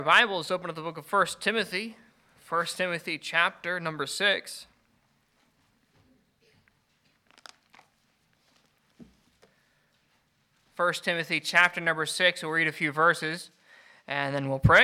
Bibles, open to the book of 1 Timothy. 1 Timothy chapter number 6. 1 Timothy chapter number 6. We'll read a few verses, and then we'll pray.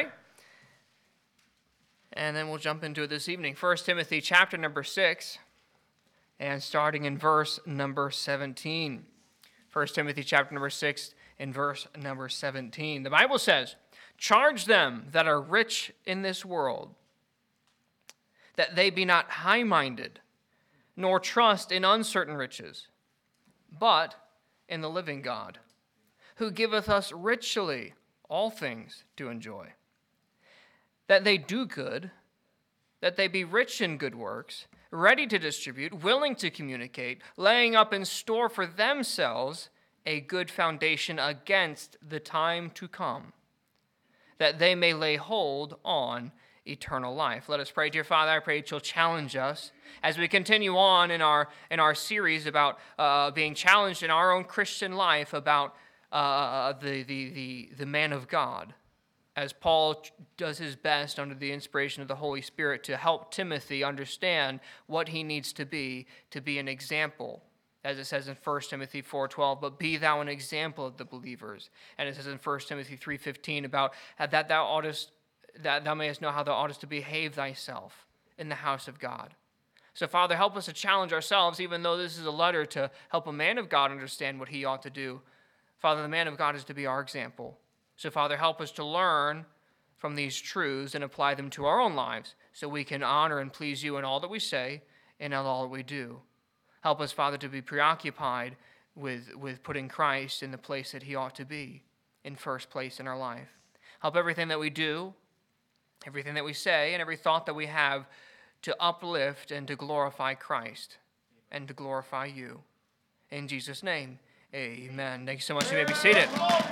And then we'll jump into it this evening. 1 Timothy chapter number 6, and starting in verse number 17. 1 Timothy chapter number 6, and verse number 17. The Bible says, "Charge them that are rich in this world, that they be not high-minded, nor trust in uncertain riches, but in the living God, who giveth us richly all things to enjoy. That they do good, that they be rich in good works, ready to distribute, willing to communicate, laying up in store for themselves a good foundation against the time to come, that they may lay hold on eternal life." Let us pray. Dear Father, I pray that you'll challenge us as we continue on in our series about being challenged in our own Christian life about the man of God, as Paul does his best under the inspiration of the Holy Spirit to help Timothy understand what he needs to be an example. As it says in 1 Timothy 4:12, "But be thou an example of the believers." And it says in 1 Timothy 3:15 about that thou mayest know how thou oughtest to behave thyself in the house of God. So, Father, help us to challenge ourselves, even though this is a letter to help a man of God understand what he ought to do. Father, the man of God is to be our example. So, Father, help us to learn from these truths and apply them to our own lives so we can honor and please you in all that we say and in all that we do. Help us, Father, to be preoccupied with putting Christ in the place that he ought to be, in first place in our life. Help everything that we do, everything that we say, and every thought that we have to uplift and to glorify Christ and to glorify you. In Jesus' name, amen. Thank you so much. You may be seated.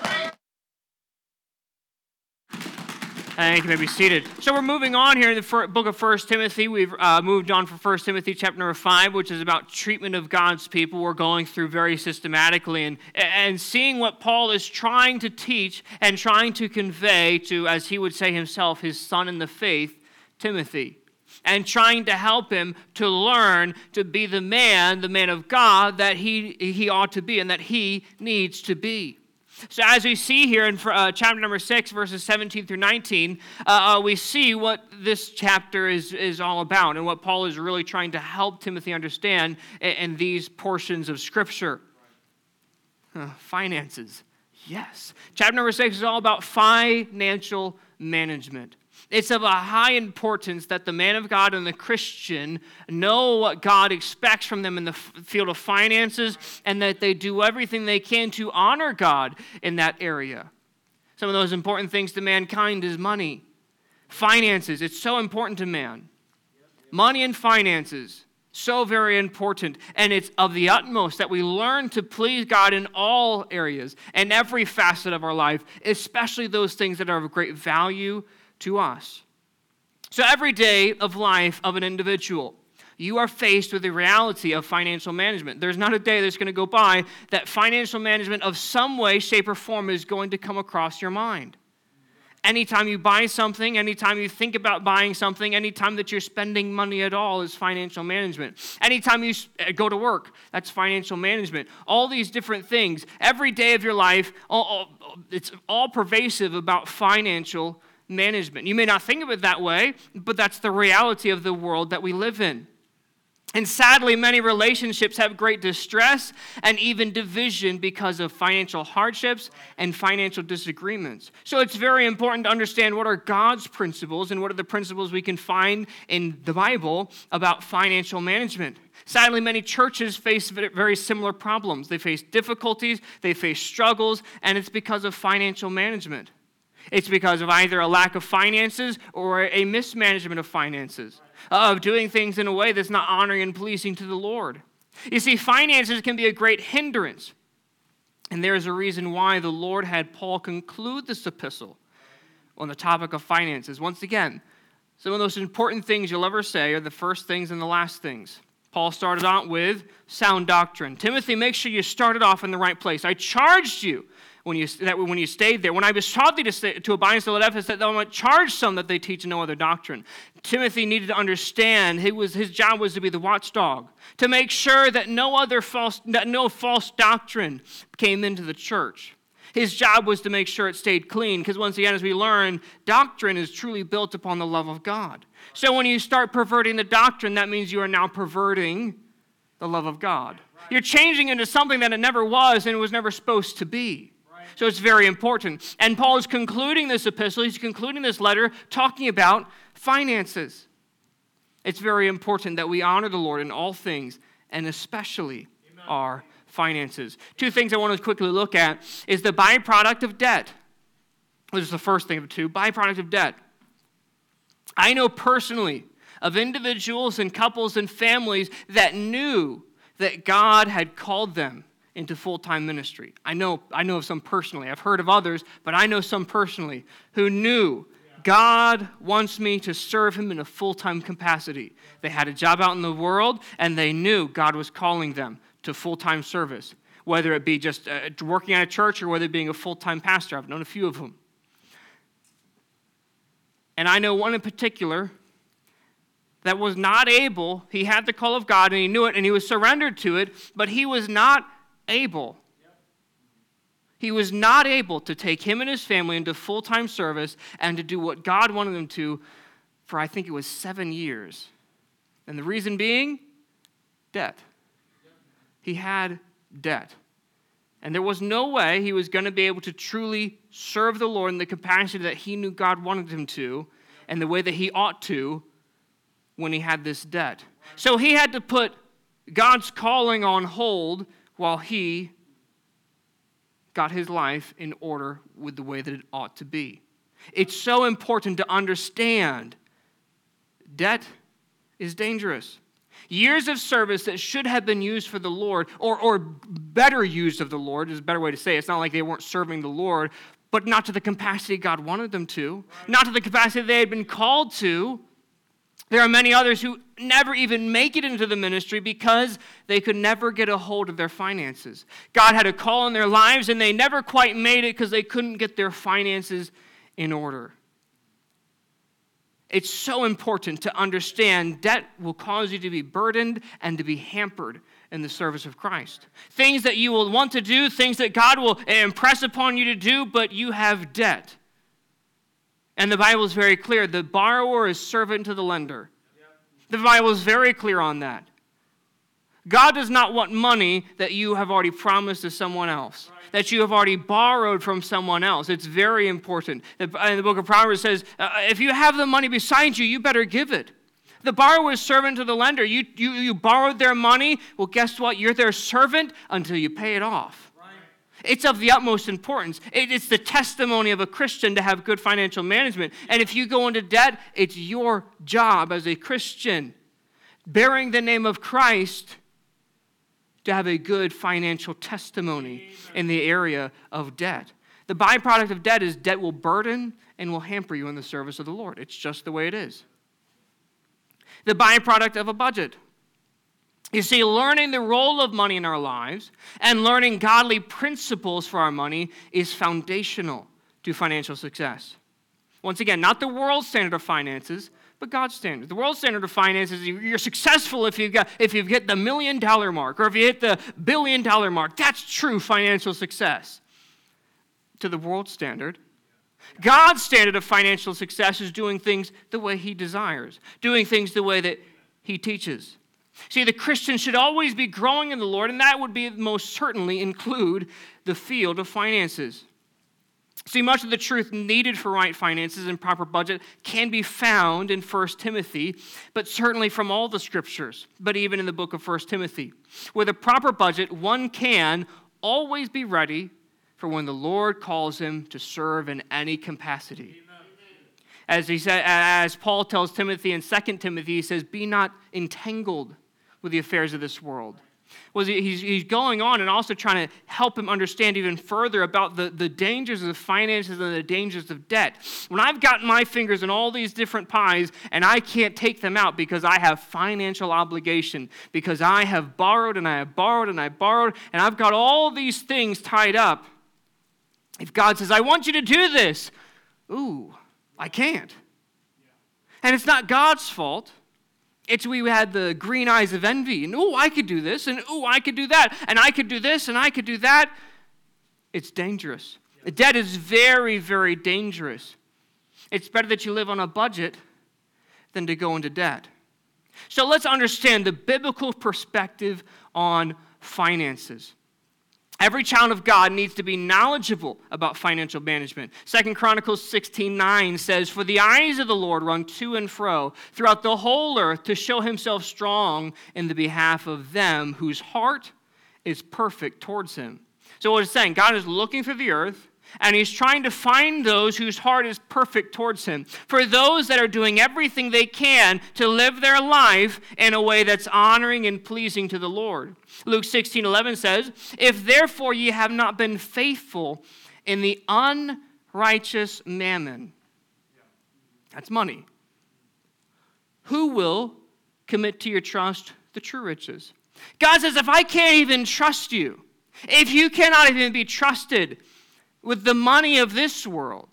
Thank you. You may be seated. So we're moving on here in the book of 1 Timothy. We've moved on from 1 Timothy chapter number 5, which is about treatment of God's people. We're going through very systematically and seeing what Paul is trying to teach and trying to convey to, as he would say himself, his son in the faith, Timothy, and trying to help him to learn to be the man of God that he ought to be and that he needs to be. So as we see here in chapter number 6, verses 17 through 19, we see what this chapter is all about and what Paul is really trying to help Timothy understand in these portions of Scripture. Finances, yes. Chapter number 6 is all about financial management. It's of a high importance that the man of God and the Christian know what God expects from them in the field of finances and that they do everything they can to honor God in that area. Some of those important things to mankind is money. Finances, it's so important to man. Money and finances, so very important. And it's of the utmost that we learn to please God in all areas and every facet of our life, especially those things that are of great value to us. So every day of life of an individual, you are faced with the reality of financial management. There's not a day that's going to go by that financial management of some way, shape, or form is going to come across your mind. Anytime you buy something, anytime you think about buying something, anytime that you're spending money at all is financial management. Anytime you go to work, that's financial management. All these different things, every day of your life, it's all pervasive about financial management. You may not think of it that way, but that's the reality of the world that we live in. And sadly, many relationships have great distress and even division because of financial hardships and financial disagreements. So it's very important to understand what are God's principles and what are the principles we can find in the Bible about financial management. Sadly, many churches face very similar problems. They face difficulties, they face struggles, and it's because of financial management. It's because of either a lack of finances or a mismanagement of finances, of doing things in a way that's not honoring and pleasing to the Lord. You see, finances can be a great hindrance, and there's a reason why the Lord had Paul conclude this epistle on the topic of finances. Once again, some of those important things you'll ever say are the first things and the last things. Paul started out with sound doctrine. Timothy, make sure you started off in the right place. I charged you when you stayed there. When I besought thee to abide still at Ephesus, that thou might charge some that they teach no other doctrine. Timothy needed to understand his job was to be the watchdog, to make sure that no false doctrine came into the church. His job was to make sure it stayed clean, because once again, as we learn, doctrine is truly built upon the love of God. So when you start perverting the doctrine, that means you are now perverting the love of God. You're changing into something that it never was and it was never supposed to be. So it's very important. And Paul is concluding this epistle, he's concluding this letter talking about finances. It's very important that we honor the Lord in all things, and especially our finances. Two things I want to quickly look at is the byproduct of debt. This is the first thing of the two, byproduct of debt. I know personally of individuals and couples and families that knew that God had called them into full-time ministry. I know of some personally. I've heard of others, but I know some personally who knew God wants me to serve him in a full-time capacity. They had a job out in the world, and they knew God was calling them to full-time service, whether it be just working at a church or whether it being a full-time pastor. I've known a few of them. And I know one in particular that was not able, he had the call of God and he knew it and he was surrendered to it, but he was not able. He was not able to take him and his family into full-time service and to do what God wanted them to for, I think it was 7 years. And the reason being, debt. He had debt. And there was no way he was going to be able to truly serve the Lord in the capacity that he knew God wanted him to and the way that he ought to when he had this debt. So he had to put God's calling on hold while he got his life in order with the way that it ought to be. It's so important to understand debt is dangerous. Years of service that should have been used for the Lord, or better used of the Lord, is a better way to say it. It's not like they weren't serving the Lord, but not to the capacity God wanted them to, not to the capacity they had been called to. There are many others who never even make it into the ministry because they could never get a hold of their finances. God had a call in their lives, and they never quite made it because they couldn't get their finances in order. It's so important to understand debt will cause you to be burdened and to be hampered in the service of Christ. Things that you will want to do, things that God will impress upon you to do, but you have debt. And the Bible is very clear. The borrower is servant to the lender. The Bible is very clear on that. God does not want money that you have already promised to someone else, that you have already borrowed from someone else. It's very important. In the book of Proverbs it says, if you have the money beside you, you better give it. The borrower is servant to the lender. You borrowed their money. Well, guess what? You're their servant until you pay it off. It's of the utmost importance. It's the testimony of a Christian to have good financial management. And if you go into debt, it's your job as a Christian, bearing the name of Christ, to have a good financial testimony in the area of debt. The byproduct of debt is debt will burden and will hamper you in the service of the Lord. It's just the way it is. The byproduct of a budget. You see, learning the role of money in our lives and learning godly principles for our money is foundational to financial success. Once again, not the world's standard of finances, but God's standard. The world's standard of finances, you're successful if you've hit the $1 million mark or if you hit the $1 billion mark. That's true financial success. To the world's standard, God's standard of financial success is doing things the way he desires, doing things the way that he teaches. See, the Christian should always be growing in the Lord, and that would be most certainly include the field of finances. See, much of the truth needed for right finances and proper budget can be found in 1 Timothy, but certainly from all the scriptures, but even in the book of 1 Timothy. With a proper budget, one can always be ready for when the Lord calls him to serve in any capacity. As Paul tells Timothy in 2 Timothy, he says, be not entangled with the affairs of this world. was he's going on and also trying to help him understand even further about the dangers of finances and the dangers of debt. When I've got my fingers in all these different pies and I can't take them out because I have financial obligation, because I have borrowed and I have borrowed and I borrowed, and I've got all these things tied up, if God says, I want you to do this, ooh, I can't. And it's not God's fault. It's we had the green eyes of envy, and ooh, I could do this, and ooh, I could do that, and I could do this, and I could do that. It's dangerous. Debt is very, very dangerous. It's better that you live on a budget than to go into debt. So let's understand the biblical perspective on finances. Every child of God needs to be knowledgeable about financial management. 2 Chronicles 16:9 says, For the eyes of the Lord run to and fro throughout the whole earth to show himself strong in the behalf of them whose heart is perfect towards him. So what it's saying, God is looking through the earth, and he's trying to find those whose heart is perfect towards him. For those that are doing everything they can to live their life in a way that's honoring and pleasing to the Lord. Luke 16:11 says, If therefore ye have not been faithful in the unrighteous mammon, that's money, who will commit to your trust the true riches? God says, if I can't even trust you, if you cannot even be trusted with the money of this world.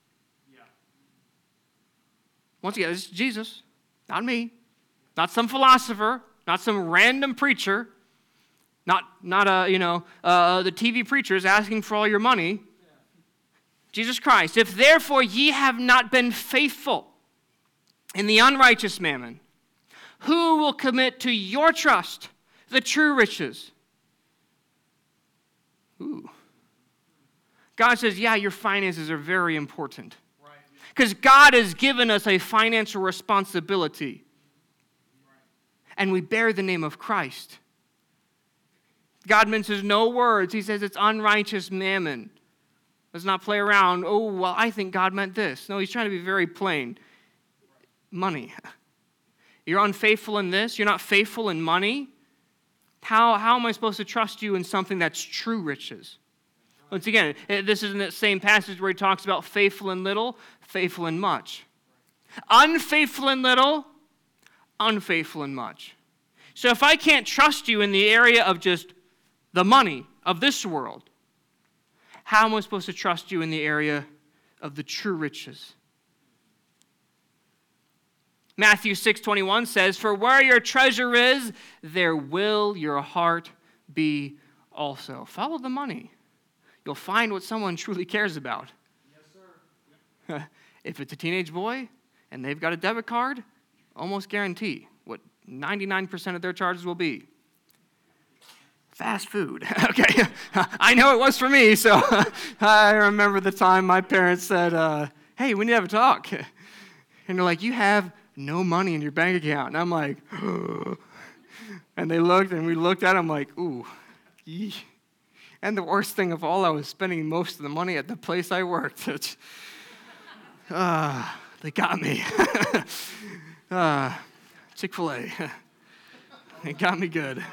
Once again, this is Jesus, not me, not some philosopher, not some random preacher, not the TV preachers asking for all your money. Jesus Christ, if therefore ye have not been faithful in the unrighteous mammon, who will commit to your trust the true riches? Ooh. God says, yeah, your finances are very important. Because God has given us a financial responsibility. And we bear the name of Christ. God mentions no words. He says it's unrighteous mammon. Let's not play around. Oh, well, I think God meant this. No, he's trying to be very plain. Money. You're unfaithful in this. You're not faithful in money. How am I supposed to trust you in something that's true riches? Once again, this is in that same passage where he talks about faithful in little, faithful in much. Unfaithful in little, unfaithful in much. So if I can't trust you in the area of just the money of this world, how am I supposed to trust you in the area of the true riches? Matthew 6:21 says, For where your treasure is, there will your heart be also. Follow the money. You'll find what someone truly cares about. Yes, sir. If it's a teenage boy and they've got a debit card, almost guarantee what 99% of their charges will be. Fast food. Okay, I know it was for me, so I remember the time my parents said, hey, we need to have a talk. And they're like, you have no money in your bank account. And I'm like, and they looked, and we looked at them like, ooh, yee. And the worst thing of all, I was spending most of the money at the place I worked. They got me. Chick-fil-A. It got me good.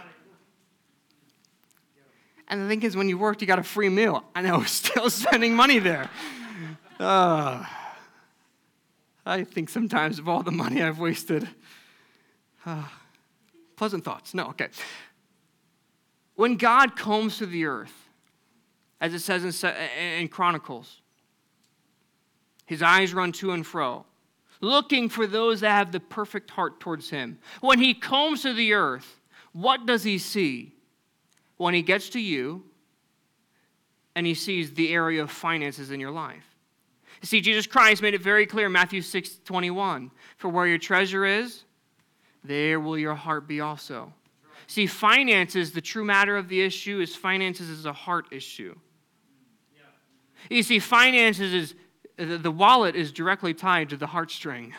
And the thing is, when you worked, you got a free meal. And I was still spending money there. I think sometimes of all the money I've wasted. Pleasant thoughts. No, okay. When God combs through the earth, as it says in Chronicles, his eyes run to and fro, looking for those that have the perfect heart towards him. When he combs through the earth, what does he see? When he gets to you and he sees the area of finances in your life. You see, Jesus Christ made it very clear in Matthew 6:21. For where your treasure is, there will your heart be also. See, finances, the true matter of the issue is finances is a heart issue. You see, finances is, the wallet is directly tied to the heartstring.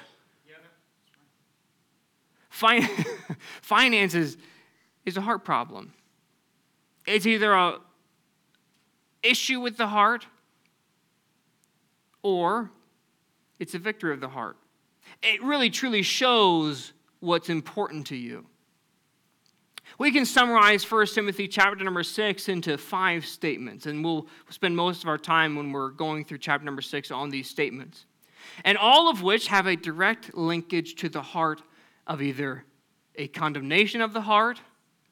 Finances is a heart problem. It's either an issue with the heart or it's a victory of the heart. It really truly shows what's important to you. We can summarize 1 Timothy chapter number 6 into 5 statements, and we'll spend most of our time when we're going through chapter number 6 on these statements, and all of which have a direct linkage to the heart of either a condemnation of the heart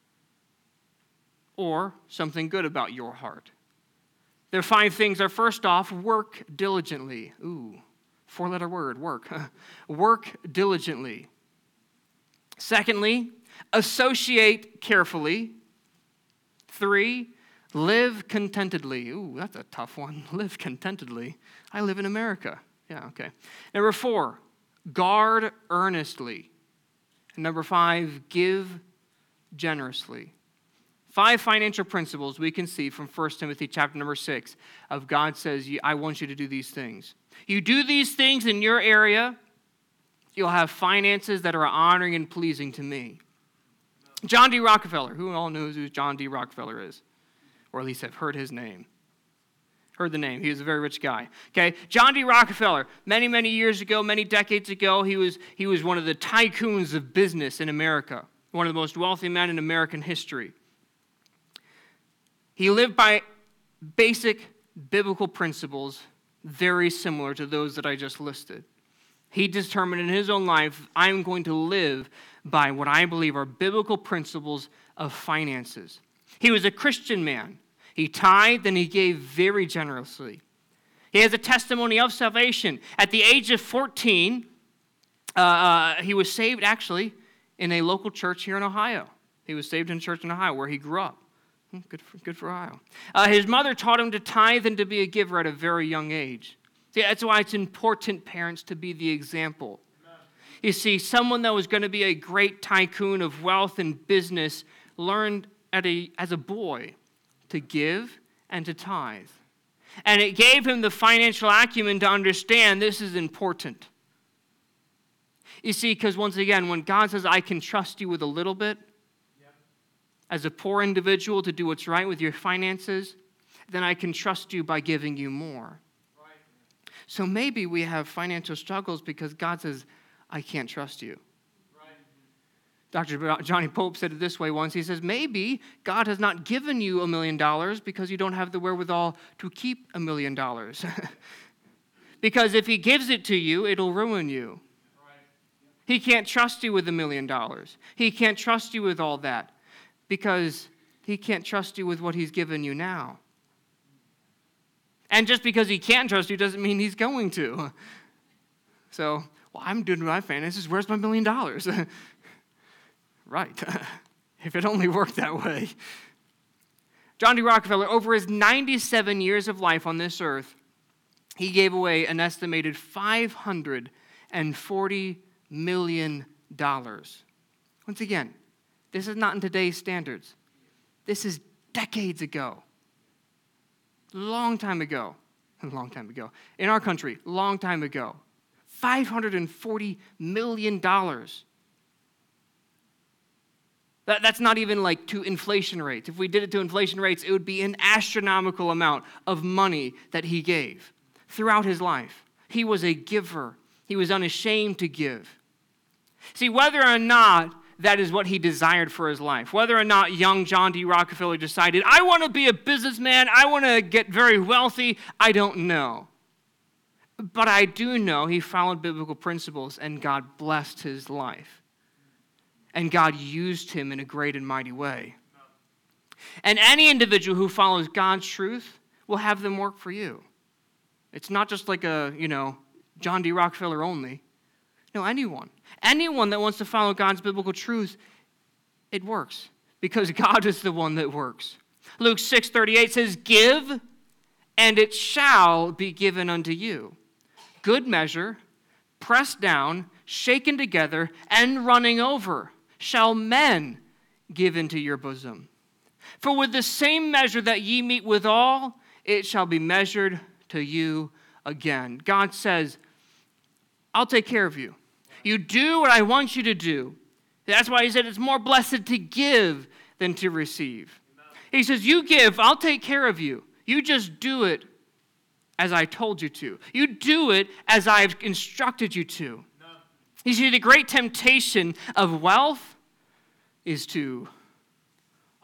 or something good about your heart. There are 5 things. Are first off, work diligently. Ooh, 4-letter word, work. Work diligently. Secondly, associate carefully. 3, live contentedly. Ooh, that's a tough one. Live contentedly. I live in America. Yeah, okay. Number 4, guard earnestly. And number 5, give generously. 5 financial principles we can see from 1 Timothy chapter number 6 of God says, I want you to do these things. You do these things in your area, you'll have finances that are honoring and pleasing to me. John D. Rockefeller, who all knows who John D. Rockefeller is? Or at least have heard his name. Heard the name. He was a very rich guy. Okay, John D. Rockefeller, many, many years ago, many decades ago, he was one of the tycoons of business in America, one of the most wealthy men in American history. He lived by basic biblical principles very similar to those that I just listed. He determined in his own life, I'm going to live by what I believe are biblical principles of finances. He was a Christian man. He tithed and he gave very generously. He has a testimony of salvation. At the age of 14, he was saved actually in a local church here in Ohio. He was saved in a church in Ohio where he grew up. Good for Ohio. His mother taught him to tithe and to be a giver at a very young age. See, that's why it's important, parents, to be the example. You see, someone that was going to be a great tycoon of wealth and business learned as a boy to give and to tithe. And it gave him the financial acumen to understand this is important. You see, because once again, when God says, I can trust you with a little bit, as a poor individual to do what's right with your finances, then I can trust you by giving you more. Right. So maybe we have financial struggles because God says, I can't trust you. Right. Dr. Johnny Pope said it this way once. He says, maybe God has not given you $1 million because you don't have the wherewithal to keep $1 million. Because if he gives it to you, it'll ruin you. Right. He can't trust you with $1 million. He can't trust you with all that. Because he can't trust you with what he's given you now. And just because he can't trust you doesn't mean he's going to. So, well, I'm doing my finances. Where's my $1 million? Right. If it only worked that way. John D. Rockefeller, over his 97 years of life on this earth, he gave away an estimated $540 million. Once again, this is not in today's standards. This is decades ago. Long time ago. In our country, long time ago. $540 million. That's not even like to inflation rates. If we did it to inflation rates, it would be an astronomical amount of money that he gave throughout his life. He was a giver. He was unashamed to give. See, whether or not that is what he desired for his life. Whether or not young John D. Rockefeller decided, I want to be a businessman, I want to get very wealthy, I don't know. But I do know he followed biblical principles and God blessed his life. And God used him in a great and mighty way. And any individual who follows God's truth will have them work for you. It's not just like John D. Rockefeller only. No, anyone. Anyone that wants to follow God's biblical truth, it works because God is the one that works. Luke 6:38 says, give, and it shall be given unto you. Good measure, pressed down, shaken together, and running over, shall men give into your bosom. For with the same measure that ye meet withal, it shall be measured to you again. God says, I'll take care of you. You do what I want you to do. That's why he said it's more blessed to give than to receive. He says, you give, I'll take care of you. You just do it as I told you to. You do it as I've instructed you to. You see, the great temptation of wealth is to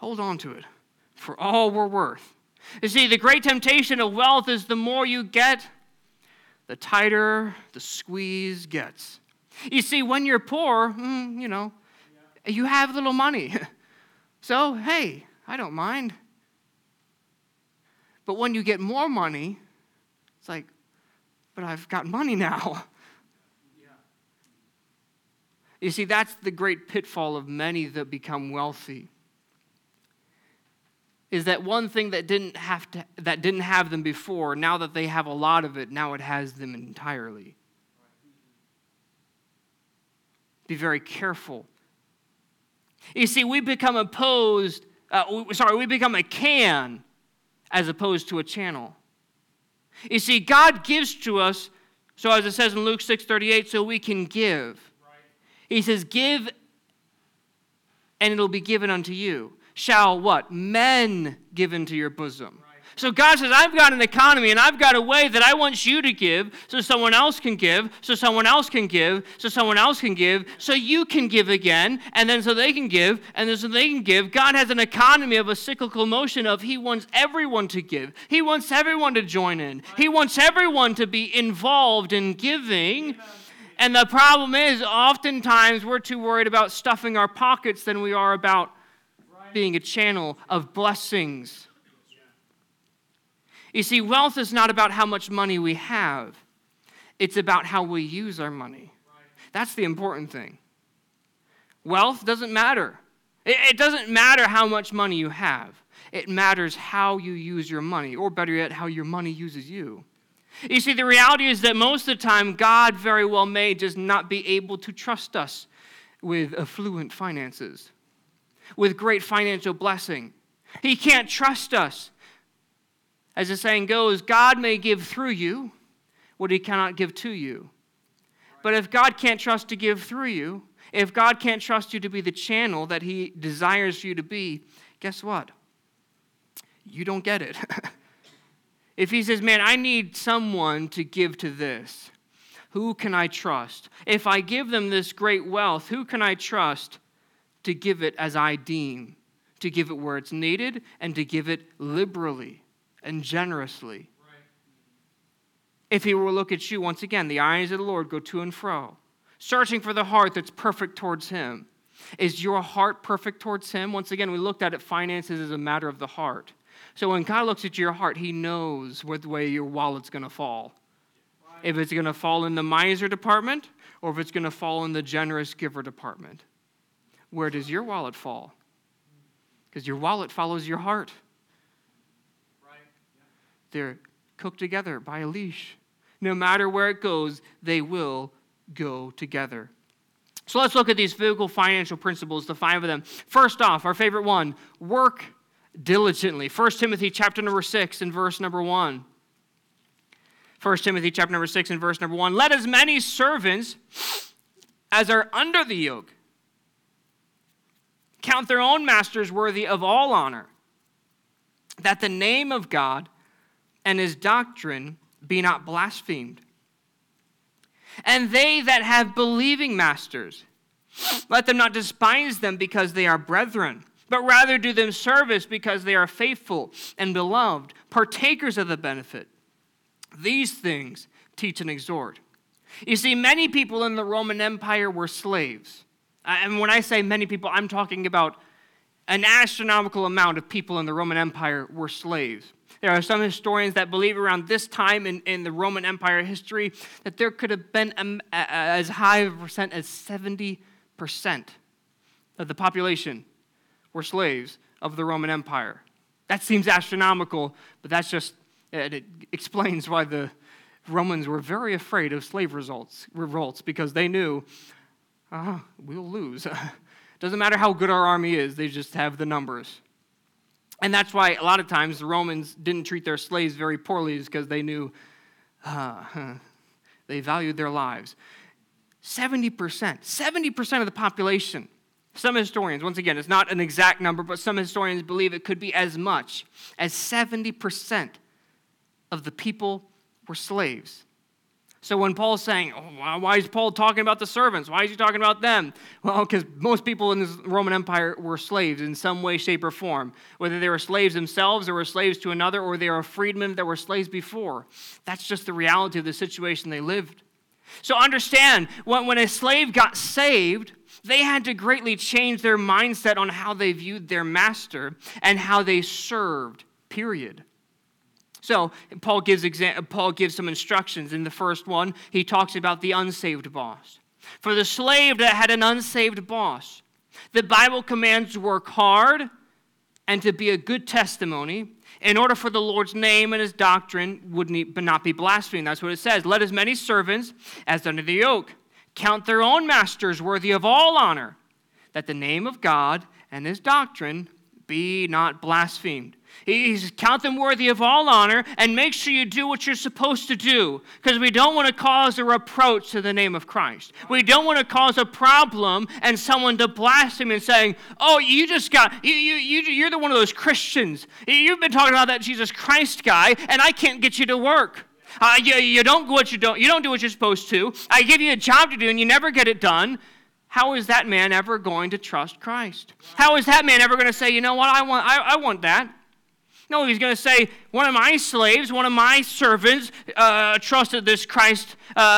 hold on to it for all we're worth. You see, the great temptation of wealth is the more you get, the tighter the squeeze gets. You see, when you're poor, you have little money. So, hey, I don't mind. But when you get more money, it's like, but I've got money now. You see, that's the great pitfall of many that become wealthy. Is that one thing that didn't have them before, now that they have a lot of it, now it has them entirely. Be very careful. You see, we become a can as opposed to a channel. You see, God gives to us, so as it says in Luke 6:38, so we can give. He says, give, and it'll be given unto you. Shall what? Men give into your bosom. Right. So God says, I've got an economy, and I've got a way that I want you to give, so someone else can give, so someone else can give, so someone else can give, so you can give again, and then so they can give, and then so they can give. God has an economy of a cyclical motion of He wants everyone to give. He wants everyone to join in. Right. He wants everyone to be involved in giving. Amen. And the problem is, oftentimes, we're too worried about stuffing our pockets than we are about being a channel of blessings. You see, wealth is not about how much money we have. It's about how we use our money. That's the important thing. Wealth doesn't matter. It doesn't matter how much money you have. It matters how you use your money, or better yet, how your money uses you. You see, the reality is that most of the time, God very well may just not be able to trust us with affluent finances, with great financial blessing. He can't trust us. As the saying goes, God may give through you what He cannot give to you. But if God can't trust to give through you, if God can't trust you to be the channel that He desires for you to be, guess what? You don't get it. If He says, man, I need someone to give to this, who can I trust? If I give them this great wealth, who can I trust to give it as I deem, to give it where it's needed, and to give it liberally and generously? Right. If He were to look at you, once again, the eyes of the Lord go to and fro, searching for the heart that's perfect towards Him. Is your heart perfect towards Him? Once again, we looked at it, finances is a matter of the heart. So when God looks at your heart, He knows what way your wallet's going to fall. Right. If it's going to fall in the miser department, or if it's going to fall in the generous giver department. Where does your wallet fall? Because your wallet follows your heart. Right. Yeah. They're cooked together by a leash. No matter where it goes, they will go together. So let's look at these biblical financial principles, the 5 of them. First off, our favorite one, work diligently. 1 Timothy chapter number 6 and verse number 1. 1 Timothy chapter number 6 and verse number 1. Let as many servants as are under the yoke count their own masters worthy of all honor, that the name of God and His doctrine be not blasphemed. And they that have believing masters, let them not despise them because they are brethren, but rather do them service because they are faithful and beloved, partakers of the benefit. These things teach and exhort. You see, many people in the Roman Empire were slaves. And when I say many people, I'm talking about an astronomical amount of people in the Roman Empire were slaves. There are some historians that believe around this time in the Roman Empire history that there could have been as high of a percent as 70% of the population were slaves of the Roman Empire. That seems astronomical, but that's just, it explains why the Romans were very afraid of slave revolts because they knew, we'll lose. Doesn't matter how good our army is, they just have the numbers. And that's why a lot of times the Romans didn't treat their slaves very poorly, is because they knew they valued their lives. 70% of the population. Some historians, once again, it's not an exact number, but some historians believe it could be as much as 70% of the people were slaves. So when Paul's saying, why is Paul talking about the servants? Why is he talking about them? Well, because most people in the Roman Empire were slaves in some way, shape, or form. Whether they were slaves themselves or were slaves to another, or they were freedmen that were slaves before. That's just the reality of the situation they lived. So understand, when a slave got saved, they had to greatly change their mindset on how they viewed their master and how they served, period. So Paul gives some instructions. In the first one, he talks about the unsaved boss. For the slave that had an unsaved boss, the Bible commands to work hard and to be a good testimony in order for the Lord's name and his doctrine would not be blasphemed. That's what it says. Let as many servants as under the yoke count their own masters worthy of all honor, that the name of God and his doctrine be not blasphemed. He's count them worthy of all honor, and make sure you do what you're supposed to do, because we don't want to cause a reproach to the name of Christ. We don't want to cause a problem and someone to blaspheme and saying, "Oh, you're the one of those Christians. You've been talking about that Jesus Christ guy, and I can't get you to work. You don't do what you're supposed to. I give you a job to do, and you never get it done." How is that man ever going to trust Christ? How is that man ever going to say, "You know what? I want that"? No, he's going to say, one of my slaves, one of my servants trusted this Christ,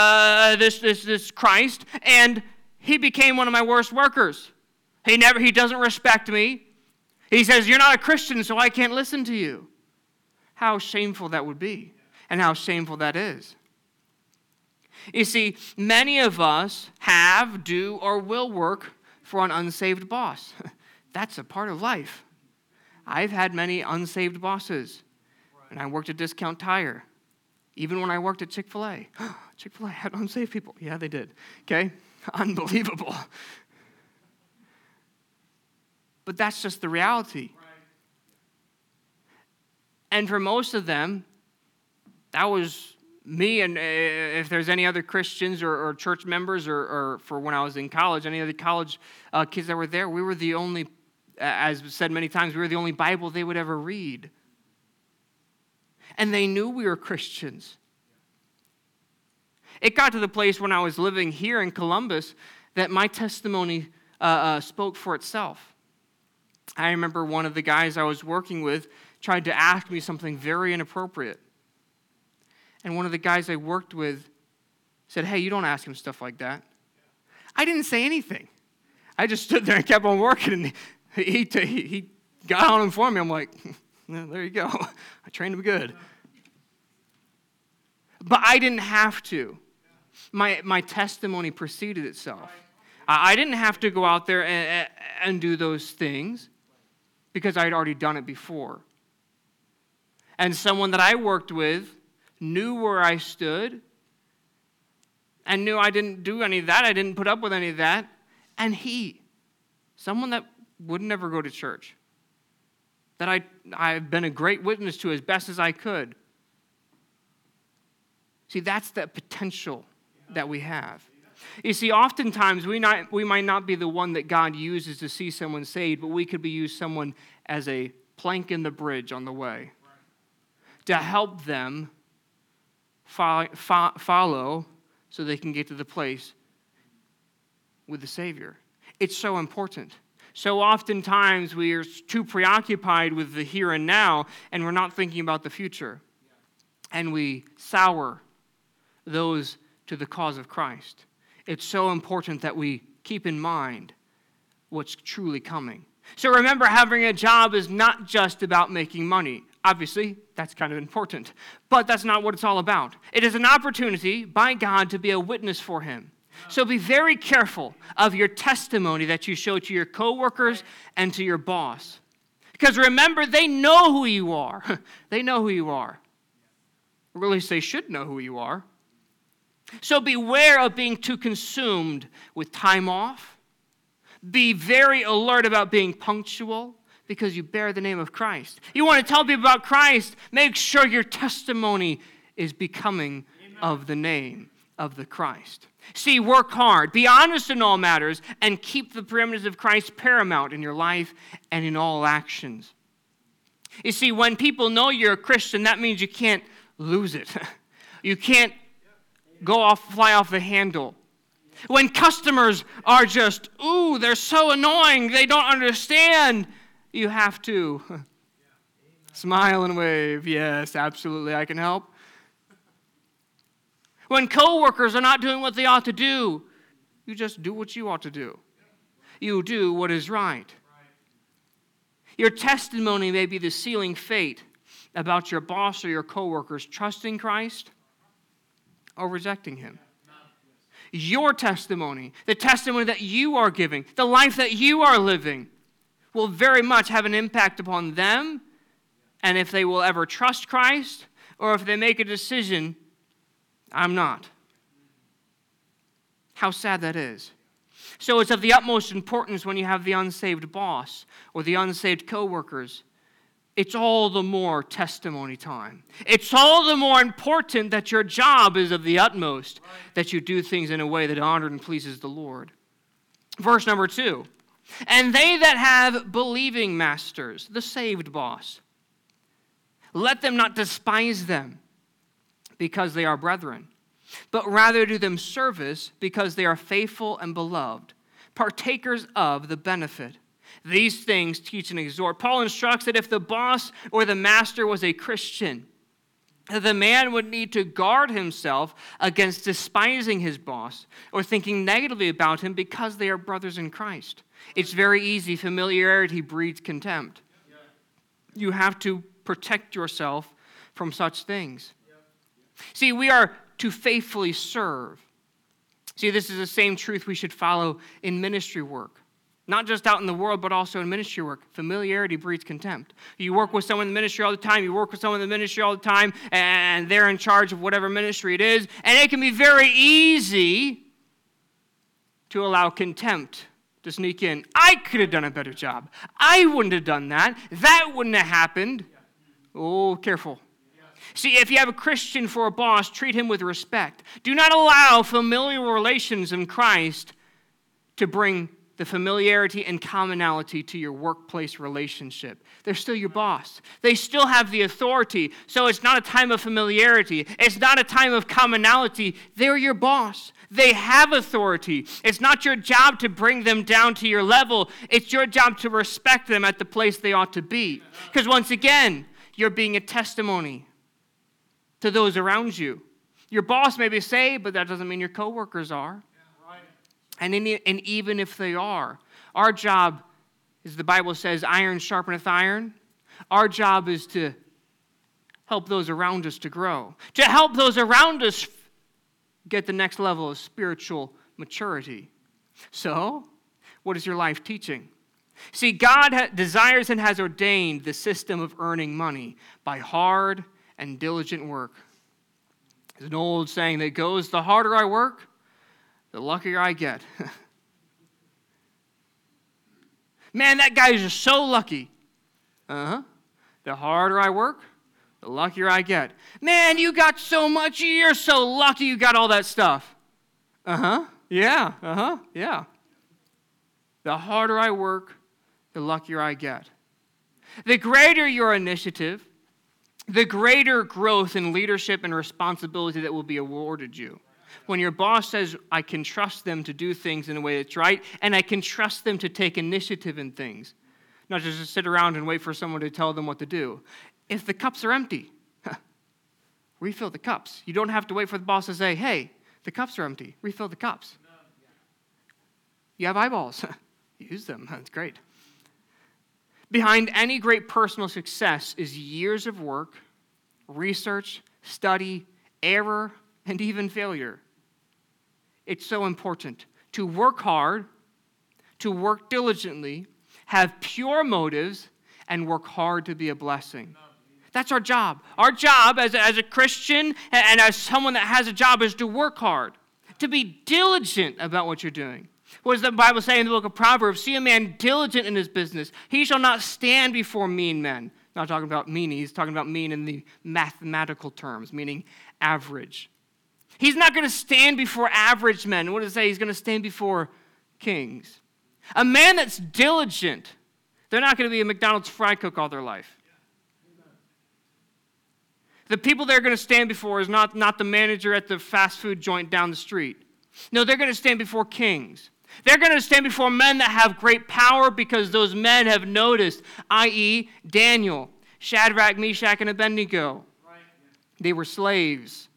this Christ, and he became one of my worst workers. He doesn't respect me. He says, "You're not a Christian, so I can't listen to you." How shameful that would be, and how shameful that is. You see, many of us have, do, or will work for an unsaved boss. That's a part of life. I've had many unsaved bosses, and I worked at Discount Tire. Even when I worked at Chick-fil-A. Chick-fil-A had unsaved people. Yeah, they did. Okay? Unbelievable. But that's just the reality. And for most of them, that was me, and if there's any other Christians or church members or for when I was in college, any other college kids that were there, we were the only, as said many times, we were the only Bible they would ever read. And they knew we were Christians. It got to the place when I was living here in Columbus that my testimony spoke for itself. I remember one of the guys I was working with tried to ask me something very inappropriate. And one of the guys I worked with said, "Hey, you don't ask him stuff like that." I didn't say anything. I just stood there and kept on working, and he got on him for me. I'm like, "Well, there you go. I trained him good." But I didn't have to. My testimony preceded itself. I didn't have to go out there and do those things because I had already done it before. And someone that I worked with knew where I stood and knew I didn't do any of that. I didn't put up with any of that. And someone that would never go to church, that I've been a great witness to as best as I could. See, that's the potential that we have. You see, oftentimes we might not be the one that God uses to see someone saved, but we could be used someone as a plank in the bridge on the way to help them follow so they can get to the place with the Savior. It's so important. So oftentimes we are too preoccupied with the here and now, and we're not thinking about the future. And we sour those to the cause of Christ. It's so important that we keep in mind what's truly coming. So remember, having a job is not just about making money. Obviously, that's kind of important, but that's not what it's all about. It is an opportunity by God to be a witness for Him. So be very careful of your testimony that you show to your coworkers and to your boss. Because remember, they know who you are. They know who you are. Or at least they should know who you are. So beware of being too consumed with time off. Be very alert about being punctual because you bear the name of Christ. You want to tell people about Christ, make sure your testimony is becoming of the name of the Christ. See, work hard, be honest in all matters, and keep the preeminence of Christ paramount in your life and in all actions. You see, when people know you're a Christian, that means you can't lose it. You can't fly off the handle. When customers are just, they're so annoying, they don't understand, you have to smile and wave. Yes, absolutely, I can help. When coworkers are not doing what they ought to do, you just do what you ought to do. You do what is right. Your testimony may be the sealing fate about your boss or your coworkers trusting Christ or rejecting him. Your testimony, the testimony that you are giving, the life that you are living, will very much have an impact upon them, and if they will ever trust Christ, or if they make a decision, I'm not. How sad that is. So it's of the utmost importance when you have the unsaved boss or the unsaved coworkers. It's all the more testimony time. It's all the more important that your job is of the utmost, that you do things in a way that honors and pleases the Lord. Verse number 2. And they that have believing masters, the saved boss, let them not despise them because they are brethren, but rather do them service because they are faithful and beloved, partakers of the benefit. These things teach and exhort. Paul instructs that if the boss or the master was a Christian, the man would need to guard himself against despising his boss or thinking negatively about him because they are brothers in Christ. It's very easy. Familiarity breeds contempt. You have to protect yourself from such things. See, we are to faithfully serve. See, this is the same truth we should follow in ministry work. Not just out in the world, but also in ministry work. Familiarity breeds contempt. You work with someone in the ministry all the time, and they're in charge of whatever ministry it is, and it can be very easy to allow contempt to sneak in. I could have done a better job. I wouldn't have done that. That wouldn't have happened. Oh, careful. See, if you have a Christian for a boss, treat him with respect. Do not allow familial relations in Christ to bring the familiarity and commonality to your workplace relationship. They're still your boss. They still have the authority. So it's not a time of familiarity. It's not a time of commonality. They're your boss. They have authority. It's not your job to bring them down to your level. It's your job to respect them at the place they ought to be. Because once again, you're being a testimony to those around you. Your boss may be saved, but that doesn't mean your coworkers are. And even if they are, our job, as the Bible says, iron sharpeneth iron. Our job is to help those around us to grow, to help those around us get the next level of spiritual maturity. So, what is your life teaching? See, God desires and has ordained the system of earning money by hard and diligent work. There's an old saying that goes, the harder I work, the luckier I get. Man, that guy is just so lucky. The harder I work, the luckier I get. Man, you got so much. You're so lucky you got all that stuff. Yeah. The harder I work, the luckier I get. The greater your initiative, the greater growth in leadership and responsibility that will be awarded you. When your boss says, I can trust them to do things in a way that's right, and I can trust them to take initiative in things, not just to sit around and wait for someone to tell them what to do. If the cups are empty, refill the cups. You don't have to wait for the boss to say, hey, the cups are empty. Refill the cups. You have eyeballs. Use them. That's great. Behind any great personal success is years of work, research, study, error, and even failure. It's so important to work hard, to work diligently, have pure motives, and work hard to be a blessing. That's our job. Our job as a Christian and as someone that has a job is to work hard, to be diligent about what you're doing. What does the Bible say in the book of Proverbs? See a man diligent in his business. He shall not stand before mean men. Not talking about mean, he's talking about mean in the mathematical terms, meaning average. He's not going to stand before average men. What does it say? He's going to stand before kings. A man that's diligent, they're not going to be a McDonald's fry cook all their life. The people they're going to stand before is not the manager at the fast food joint down the street. No, they're going to stand before kings. They're going to stand before men that have great power because those men have noticed, i.e., Daniel, Shadrach, Meshach, and Abednego. They were slaves.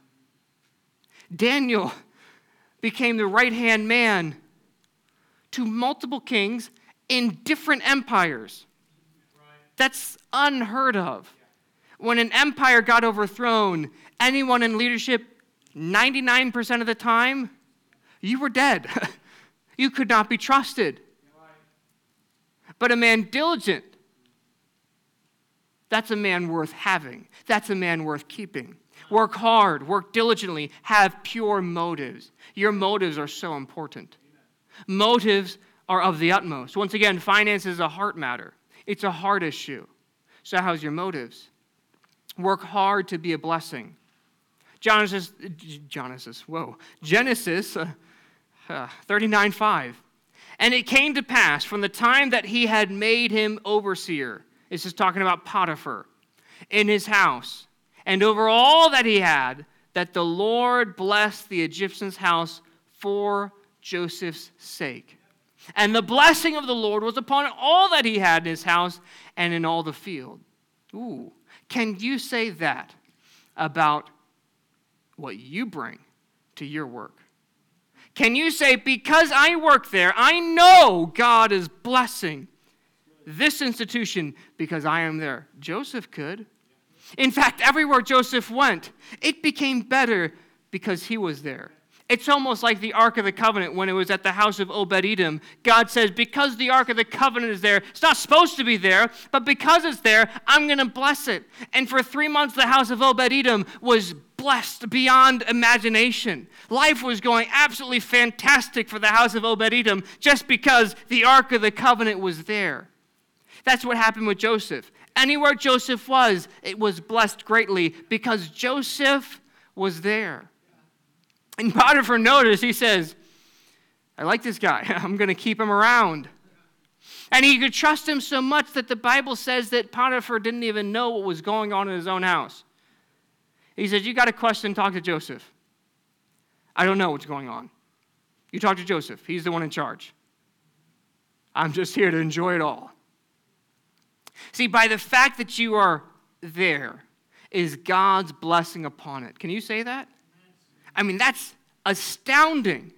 Daniel became the right-hand man to multiple kings in different empires. That's unheard of. When an empire got overthrown, anyone in leadership, 99% of the time, you were dead. You could not be trusted. But a man diligent, that's a man worth having. That's a man worth keeping. Work hard, work diligently, have pure motives. Your motives are so important. Motives are of the utmost. Once again, finance is a heart matter. It's a heart issue. So how's your motives? Work hard to be a blessing. Genesis 39:5. And it came to pass from the time that he had made him overseer, this is talking about Potiphar, in his house, and over all that he had, that the Lord blessed the Egyptian's house for Joseph's sake. And the blessing of the Lord was upon all that he had in his house and in all the field. Ooh, can you say that about what you bring to your work? Can you say, because I work there, I know God is blessing this institution because I am there? Joseph could. In fact, everywhere Joseph went, it became better because he was there. It's almost like the Ark of the Covenant when it was at the house of Obed-Edom. God says, because the Ark of the Covenant is there, it's not supposed to be there, but because it's there, I'm going to bless it. And for 3 months, the house of Obed-Edom was blessed beyond imagination. Life was going absolutely fantastic for the house of Obed-Edom just because the Ark of the Covenant was there. That's what happened with Joseph. Anywhere Joseph was, it was blessed greatly because Joseph was there. And Potiphar noticed, he says, I like this guy. I'm going to keep him around. And he could trust him so much that the Bible says that Potiphar didn't even know what was going on in his own house. He says, you got a question, talk to Joseph. I don't know what's going on. You talk to Joseph. He's the one in charge. I'm just here to enjoy it all. See, by the fact that you are there is God's blessing upon it. Can you say that? I mean, that's astounding.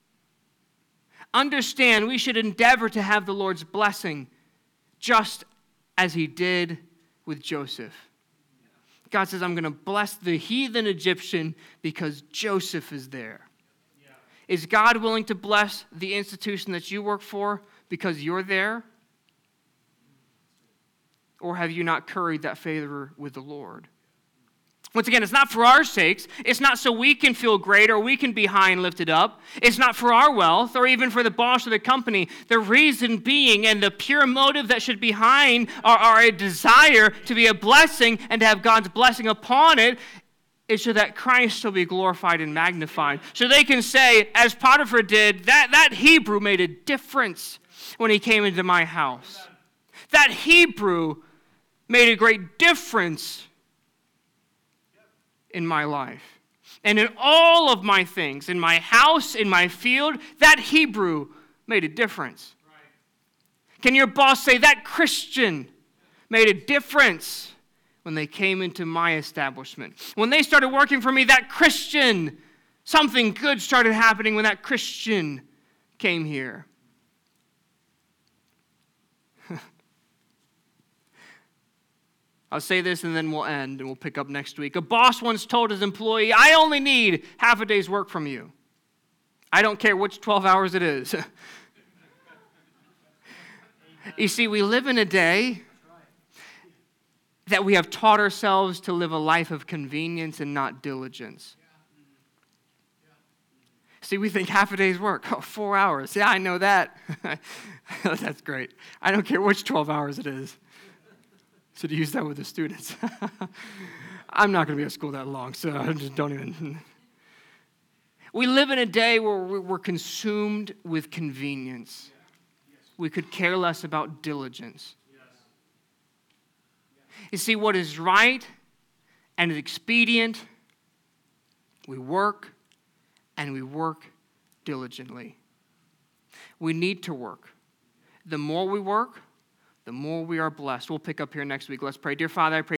Understand, we should endeavor to have the Lord's blessing just as he did with Joseph. God says, I'm going to bless the heathen Egyptian because Joseph is there. Yeah. Is God willing to bless the institution that you work for because you're there? Or have you not curried that favor with the Lord? Once again, it's not for our sakes. It's not so we can feel great or we can be high and lifted up. It's not for our wealth or even for the boss of the company. The reason being and the pure motive that should be behind our a desire to be a blessing and to have God's blessing upon it is so that Christ will be glorified and magnified. So they can say, as Potiphar did, that Hebrew made a difference when he came into my house. That Hebrew made a great difference in my life. And in all of my things, in my house, in my field, that Hebrew made a difference. Right. Can your boss say that Christian made a difference when they came into my establishment? When they started working for me, that Christian, something good started happening when that Christian came here. I'll say this and then we'll end and we'll pick up next week. A boss once told his employee, I only need half a day's work from you. I don't care which 12 hours it is. You see, we live in a day that we have taught ourselves to live a life of convenience and not diligence. See, we think half a day's work, 4 hours. Yeah, I know that. That's great. I don't care which 12 hours it is. So to use that with the students. I'm not going to be at school that long, so I just don't even. We live in a day where we're consumed with convenience. We could care less about diligence. You see, what is right and is expedient, we work, and we work diligently. We need to work. The more we work, the more we are blessed. We'll pick up here next week. Let's pray. Dear Father, I pray